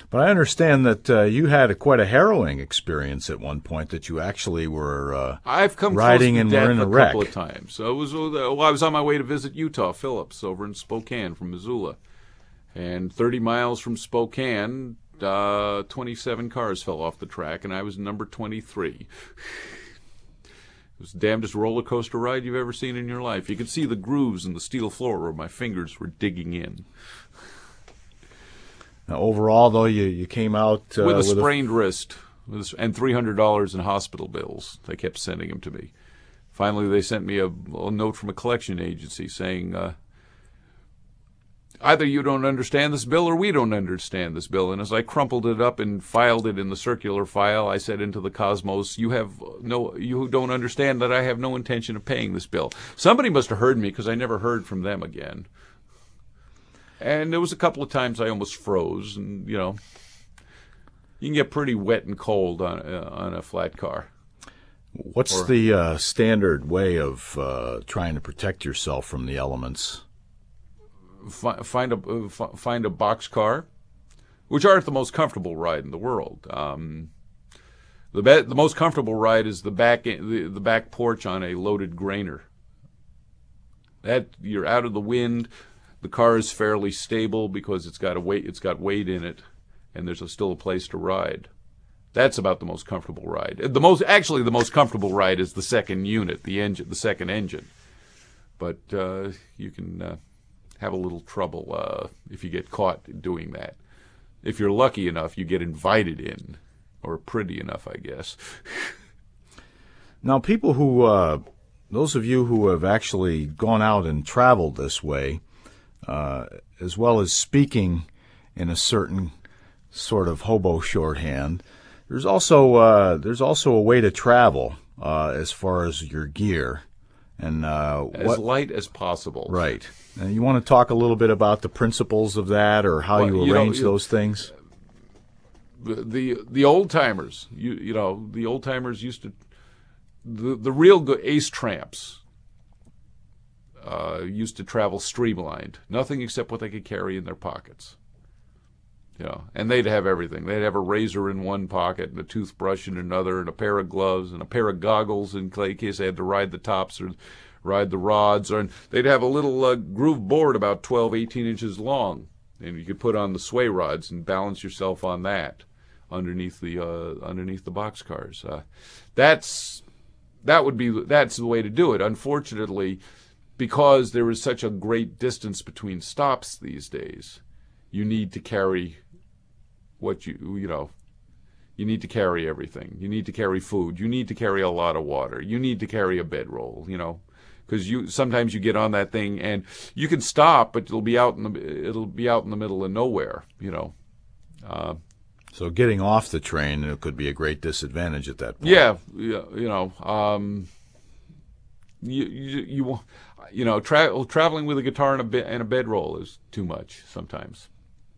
But I understand that you had quite a harrowing experience at one point, that you actually were I've come riding close to and death were in a a wreck. couple of times. So I was on my way to visit Utah Phillips over in Spokane from Missoula. And 30 miles from Spokane, 27 cars fell off the track, and I was number 23. It was the damnedest roller coaster ride you've ever seen in your life. You could see the grooves in the steel floor where my fingers were digging in. Now, overall, though, you came out with a sprained wrist and $300 in hospital bills. They kept sending them to me. Finally, they sent me a note from a collection agency saying, either you don't understand this bill or we don't understand this bill. And as I crumpled it up and filed it in the circular file, I said into the cosmos, you don't understand that I have no intention of paying this bill. Somebody must have heard me, because I never heard from them again. And there was a couple of times I almost froze, and you can get pretty wet and cold on a flat car. What's the standard way of trying to protect yourself from the elements? Find a box car, which aren't the most comfortable ride in the world. The most comfortable ride is the back porch on a loaded grainer. That you're out of the wind. The car is fairly stable because it's got weight in it, and there's still a place to ride. That's about the most comfortable ride. The most comfortable ride is the second unit, the second engine. But you can have a little trouble if you get caught doing that. If you're lucky enough, you get invited in, or pretty enough, I guess. Now, people those of you who have actually gone out and traveled this way, as well as speaking in a certain sort of hobo shorthand, there's also a way to travel as far as your gear. And as light as possible. Right. And you want to talk a little bit about the principles of that, or how you arrange those things? The old timers, the old timers used to, the real good ace tramps used to travel streamlined, nothing except what they could carry in their pockets. And they'd have everything. They'd have a razor in one pocket, and a toothbrush in another, and a pair of gloves, and a pair of goggles in case they had to ride the tops or ride the rods. And they'd have a little groove board about 12, 18 inches long, and you could put on the sway rods and balance yourself on that underneath the boxcars. That's the way to do it. Unfortunately, because there is such a great distance between stops these days, you need to carry you need to carry everything. You need to carry food. You need to carry a lot of water. You need to carry a bedroll, because sometimes you get on that thing and you can stop, but it'll be out in the middle of nowhere, So getting off the train, it could be a great disadvantage at that point. Yeah, traveling with a guitar and a bedroll is too much sometimes.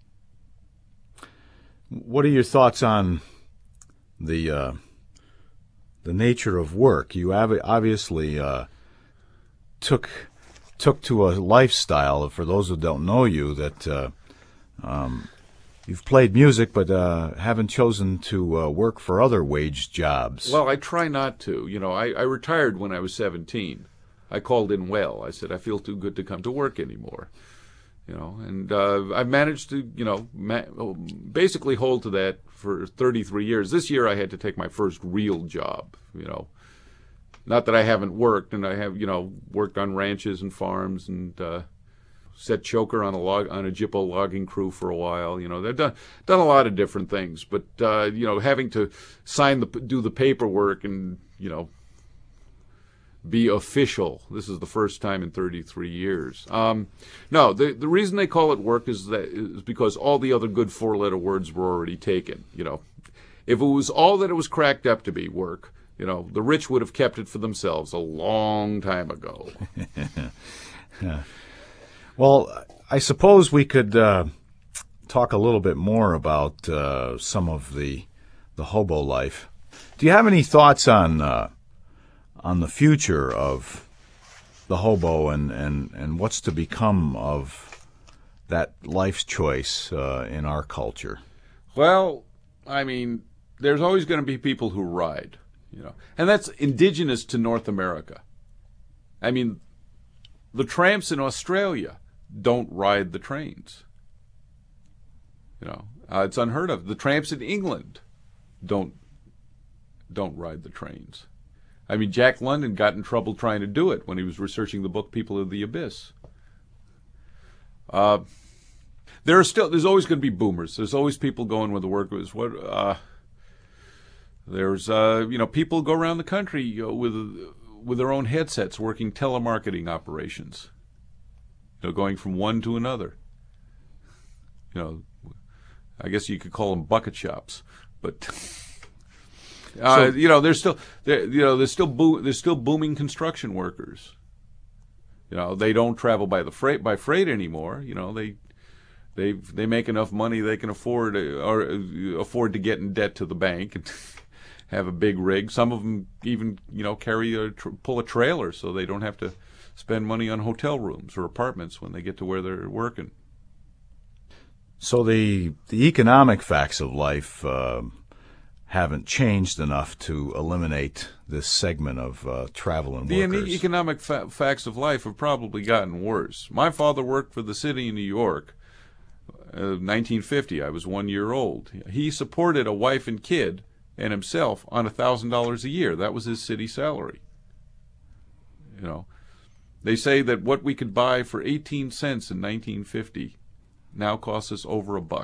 What are your thoughts on the nature of work? You obviously took to a lifestyle, for those who don't know you, that you've played music but haven't chosen to work for other wage jobs. Well, I try not to. I retired when I was 17. I called in well. I said, I feel too good to come to work anymore. And I've managed to, basically hold to that for 33 years. This year I had to take my first real job, Not that I haven't worked, and I have, worked on ranches and farms and set choker on a Jippo logging crew for a while. They've done a lot of different things, but having to do the paperwork and be official. This is the first time in 33 years. No, the reason they call it work is because all the other good four-letter words were already taken. If it was all that it was cracked up to be, work, the rich would have kept it for themselves a long time ago. Yeah. Well, I suppose we could talk a little bit more about some of the hobo life. Do you have any thoughts on the future of the hobo and what's to become of that life's choice in our culture? Well, I mean, there's always going to be people who ride, and that's indigenous to North America. I mean, the tramps in Australia don't ride the trains. It's unheard of. The tramps in England don't ride the trains. I mean, Jack London got in trouble trying to do it when he was researching the book People of the Abyss. There's always going to be boomers. There's always people going where the work is. There's people go around the country with their own headsets working telemarketing operations. Going from one to another. I guess you could call them bucket shops, but there's still booming construction workers. They don't travel by freight anymore. They make enough money they can afford to get in debt to the bank and have a big rig. Some of them even pull a trailer so they don't have to spend money on hotel rooms or apartments when they get to where they're working. So the economic facts of life haven't changed enough to eliminate this segment of travel and workers. The economic facts of life have probably gotten worse. My father worked for the city of New York. 1950, I was 1 year old. He supported a wife and kid and himself on $1,000 a year. That was his city salary. They say that what we could buy for 18 cents in 1950 now costs us over $1.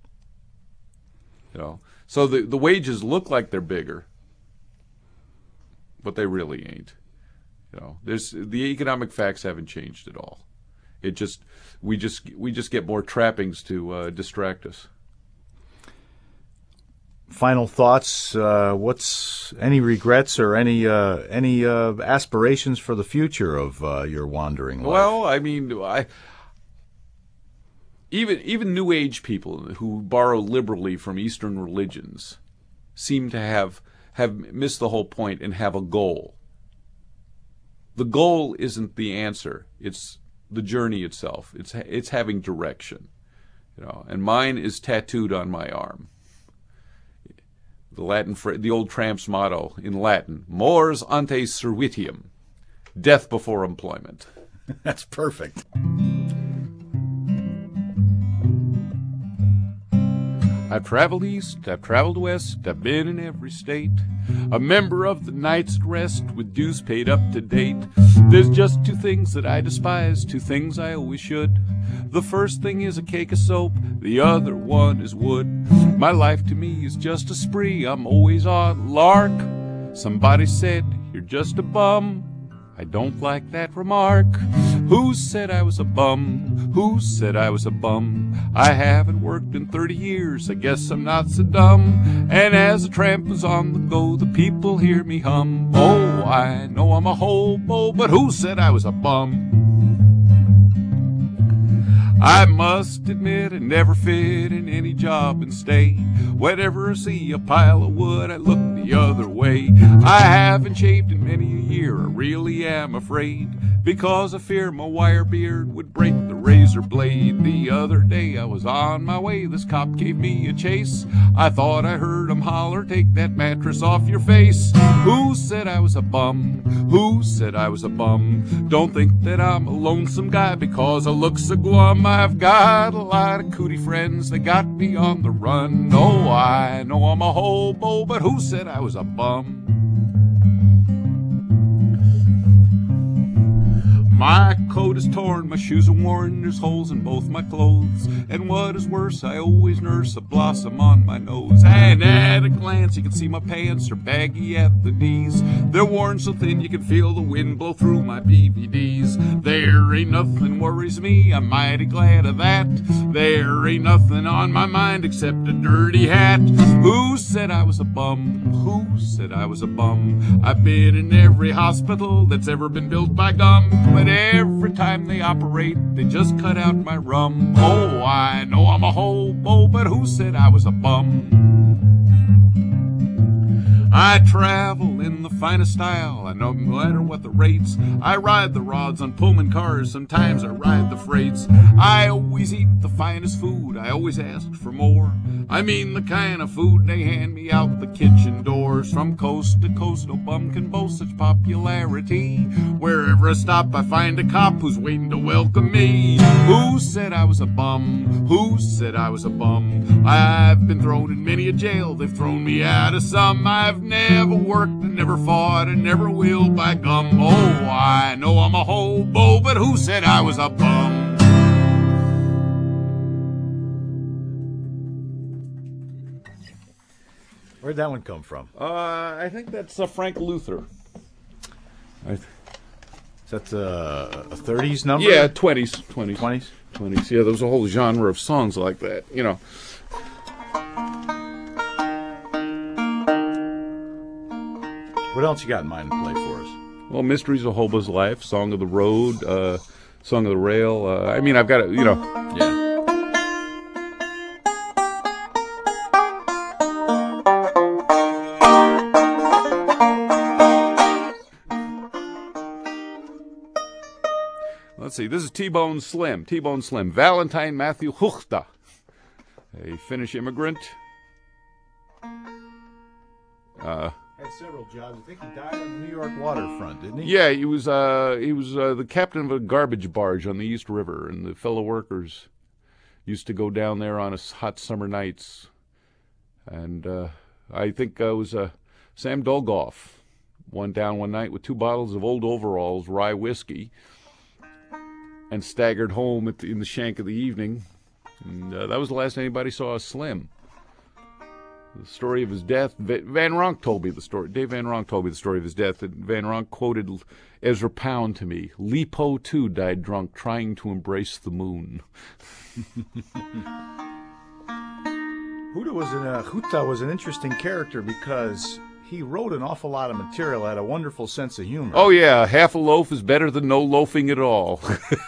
So the wages look like they're bigger, but they really ain't. The economic facts haven't changed at all. We just get more trappings to distract us. Final thoughts? What's any regrets or any aspirations for the future of your wandering life? Well, I mean, even New Age people who borrow liberally from Eastern religions seem to have missed the whole point and have a goal. The goal isn't the answer; it's the journey itself. It's having direction, And mine is tattooed on my arm. The old tramp's motto in Latin: "Mors ante servitium," death before employment. That's perfect. I've traveled east, I've traveled west, I've been in every state. A member of the Knights at Rest with dues paid up to date. There's just two things that I despise, two things I always should. The first thing is a cake of soap, the other one is wood. My life to me is just a spree, I'm always on lark. Somebody said, "You're just a bum." I don't like that remark. Who said I was a bum? Who said I was a bum? I haven't worked in 30 years, I guess I'm not so dumb. And as a tramp is on the go, the people hear me hum. Oh, I know I'm a hobo, but who said I was a bum? I must admit I never fit in any job and stay. Whenever I see a pile of wood, I look the other way. I haven't shaved in many a year, I really am afraid, because I fear my wire beard would break the razor blade. The other day I was on my way, this cop gave me a chase. I thought I heard him holler, "Take that mattress off your face." Who said I was a bum? Who said I was a bum? Don't think that I'm a lonesome guy because I look so glum. I've got a lot of cootie friends that got me on the run. Oh, I know I'm a hobo, but who said I was a bum? My coat is torn, my shoes are worn, there's holes in both my clothes. And what is worse, I always nurse a blossom on my nose. And at a glance, you can see my pants are baggy at the knees. They're worn so thin you can feel the wind blow through my BVDs. There ain't nothing worries me, I'm mighty glad of that. There ain't nothing on my mind except a dirty hat. Who said I was a bum? Who said I was a bum? I've been in every hospital that's ever been built by gum. But every time they operate, they just cut out my rum. Oh, I know I'm a hobo, but who said I was a bum? I travel in the finest style, no matter what the rates. I ride the rods on Pullman cars, sometimes I ride the freights. I always eat the finest food, I always ask for more. I mean the kind of food they hand me out the kitchen doors. From coast to coast, no bum can boast such popularity. Wherever I stop, I find a cop who's waiting to welcome me. Who said I was a bum? Who said I was a bum? I've been thrown in many a jail, they've thrown me out of some. I've never worked and never fought and never will, by gum. Oh, I know I'm a hobo, but who said I was a bum? Where'd that one come from? I think that's Frank Luther. Is that a 30s number? Yeah, 20s. 20s? 20s. Yeah, there was a whole genre of songs like that, you know. What else you got in mind to play for us? Well, Mysteries of Hobo's Life, Song of the Road, Song of the Rail. I mean, I've got it, you know. Yeah. Let's see, this is T-Bone Slim, Valentine Matthew Huchta, a Finnish immigrant. Had several jobs. I think he died on the New York waterfront, didn't he? Yeah, he was the captain of a garbage barge on the East River, and the fellow workers used to go down there on hot summer nights. And I think it was Sam Dolgoff went down one night with 2 bottles of Old Overalls rye whiskey and staggered home in the shank of the evening. And that was the last anybody saw of Slim. The story of his death, Van Ronk told me the story. Dave Van Ronk told me the story of his death. And Van Ronk quoted Ezra Pound to me. Lipo, too, died drunk, trying to embrace the moon. Huta was an interesting character because he wrote an awful lot of material, had a wonderful sense of humor. Oh, yeah, half a loaf is better than no loafing at all.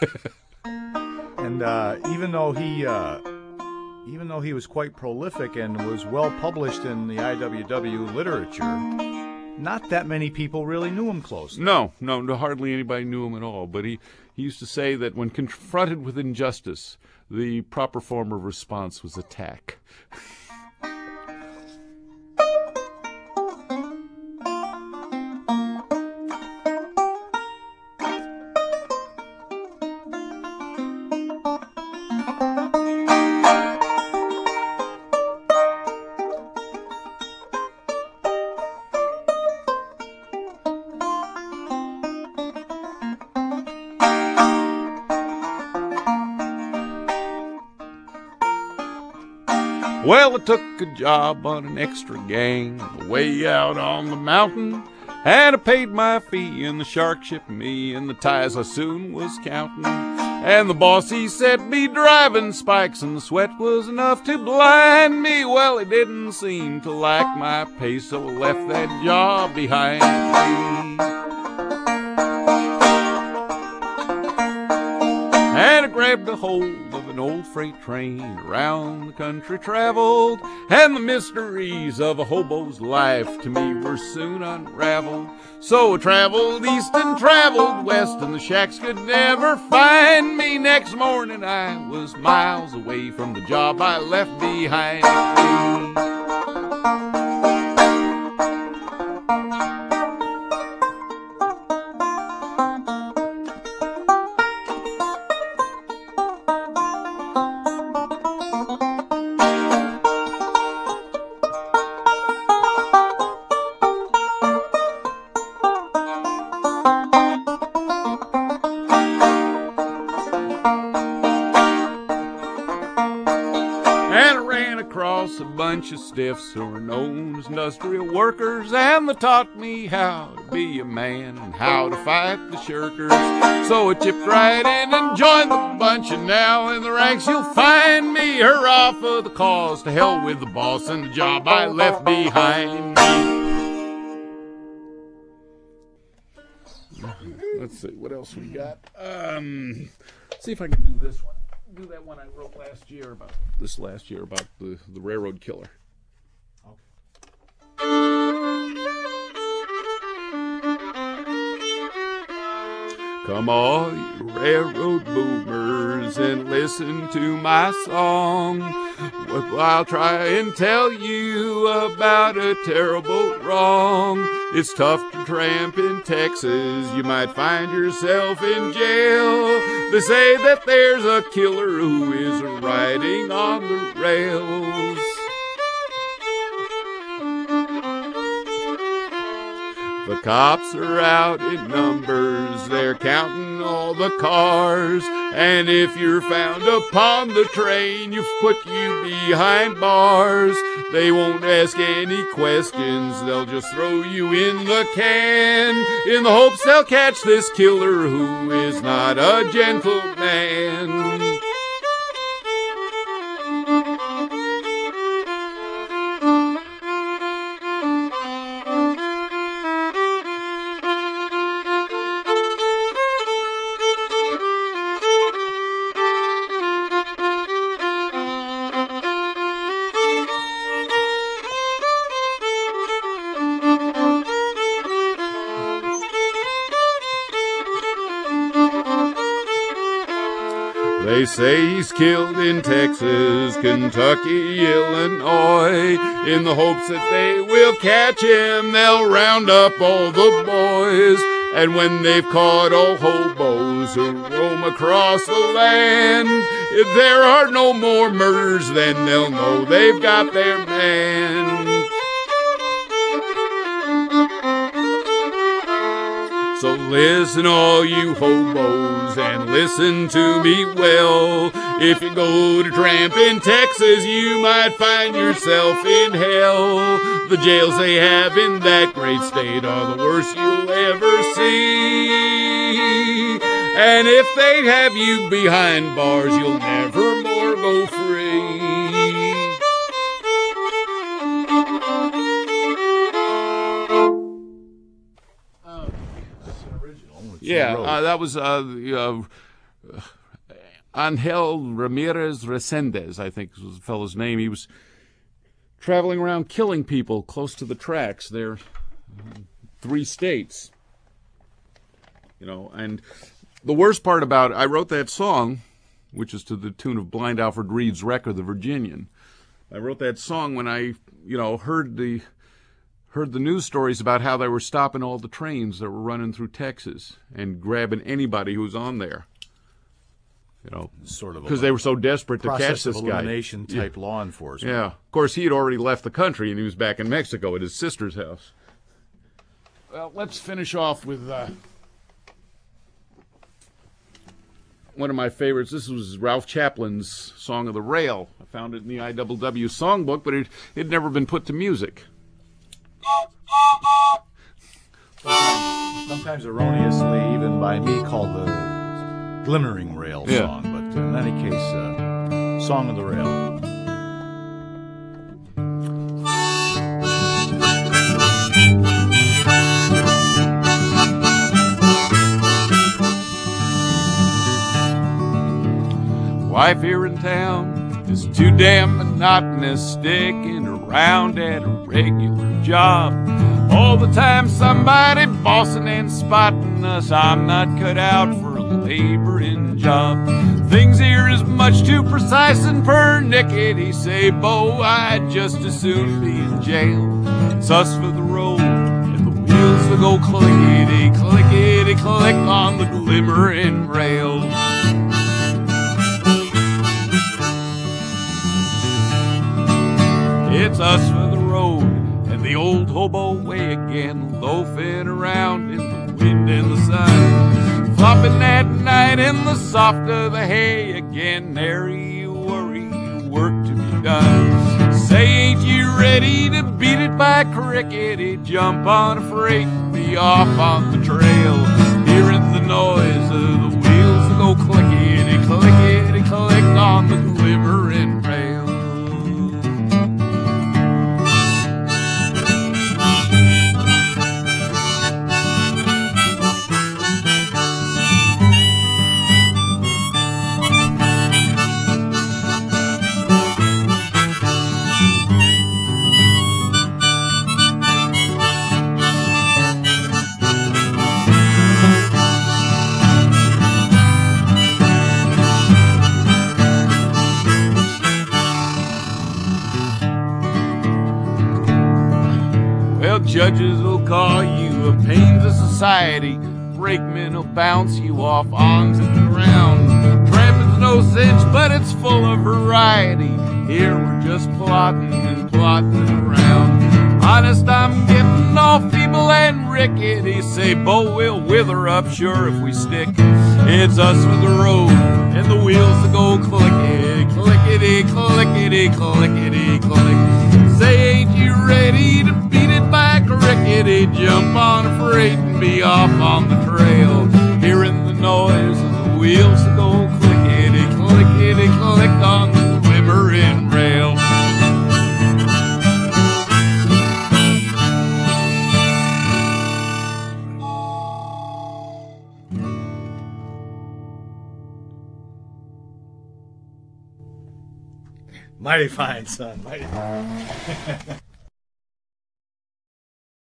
And even though he was quite prolific and was well published in the IWW literature, not that many people really knew him closely. No, hardly anybody knew him at all. But he used to say that when confronted with injustice, the proper form of response was attack. Well, I took a job on an extra gang way out on the mountain, and I paid my fee, and the shark shipped me, and the ties I soon was counting. And the boss, he said, be driving spikes, and the sweat was enough to blind me. Well, he didn't seem to like my pace, so I left that job behind me. And I grabbed a hold of an old freight train, around the country traveled, and the mysteries of a hobo's life to me were soon unraveled. So I traveled east and traveled west, and the shacks could never find me. Next morning I was miles away from the job I left behind me. A bunch of stiffs who are known as industrial workers, and they taught me how to be a man and how to fight the shirkers. So I chipped right in and joined the bunch, and now in the ranks you'll find me. Hurrah for the cause, to hell with the boss and the job I left behind me. Let's see what else we got. See if I can do this one. Do that one I wrote last year about the railroad killer. Okay. Come all you railroad boomers and listen to my song. I'll try and tell you about a terrible wrong. It's tough to tramp in Texas. You might find yourself in jail. They say that there's a killer who is riding on the rails. The cops are out in numbers, they're counting all the cars, and if you're found upon the train, you've put you behind bars. They won't ask any questions, they'll just throw you in the can, in the hopes they'll catch this killer who is not a gentleman. They say he's killed in Texas, Kentucky, Illinois. In the hopes that they will catch him, they'll round up all the boys. And when they've caught all hobos who roam across the land, if there are no more murders, then they'll know they've got their man. So listen, all you hobos, and listen to me well. If you go to tramp in Texas, you might find yourself in hell. The jails they have in that great state are the worst you'll ever see. And if they have you behind bars, you'll never more go free. Yeah, that was Angel Ramirez Resendez, I think was the fellow's name. He was traveling around killing people close to the tracks. There, 3 states. You know, and the worst part about it, I wrote that song, which is to the tune of Blind Alfred Reed's Wrecker, the Virginian. I wrote that song when I, heard the news stories about how they were stopping all the trains that were running through Texas and grabbing anybody who was on there. Sort of because they were so desperate to catch this guy. Elimination type law enforcement. Yeah, of course he had already left the country and he was back in Mexico at his sister's house. Well, let's finish off with one of my favorites. This was Ralph Chaplin's Song of the Rail. I found it in the IWW songbook, but it had never been put to music. Sometimes erroneously, even by me, called the Glimmering Rail song, but in any case, Song of the Rail. Life here in town is too damn monotonous, sticking around at a regular job. All the time somebody bossing and spotting us. I'm not cut out for a laboring job. Things here is much too precise and pernickety. Say, Bo, I'd just as soon be in jail. It's us for the road, and the wheels will go clickety, clickety, click on the glimmering rail. It's us for the road and the old hobo way again, loafing around in the wind and the sun, flopping at night in the soft of the hay again. Nary you worry, work to be done. Say, ain't you ready to beat it by crickety? Jump on a freight and be off on the trail, hearing the noise of the wheels that go clickety, clickety, click on the glimmering rail. Well, judges will call you a pain to society. Brakemen will bounce you off onto the ground. Tramping's no cinch, but it's full of variety. Here we're just plotting and plotting around. Honest, I'm getting all feeble and rickety. Say, Bo will wither up, sure, if we stick. It's us for the road, and the wheels that go clickety, clickety, clickety, clickety, click. Say, ain't you ready to beat it back, rickety? Jump on a freight and be off on the trail. Hearing the noise of the wheels that go clickety, clickety, click on the glimmering rail. Mighty fine, son. Mighty fine.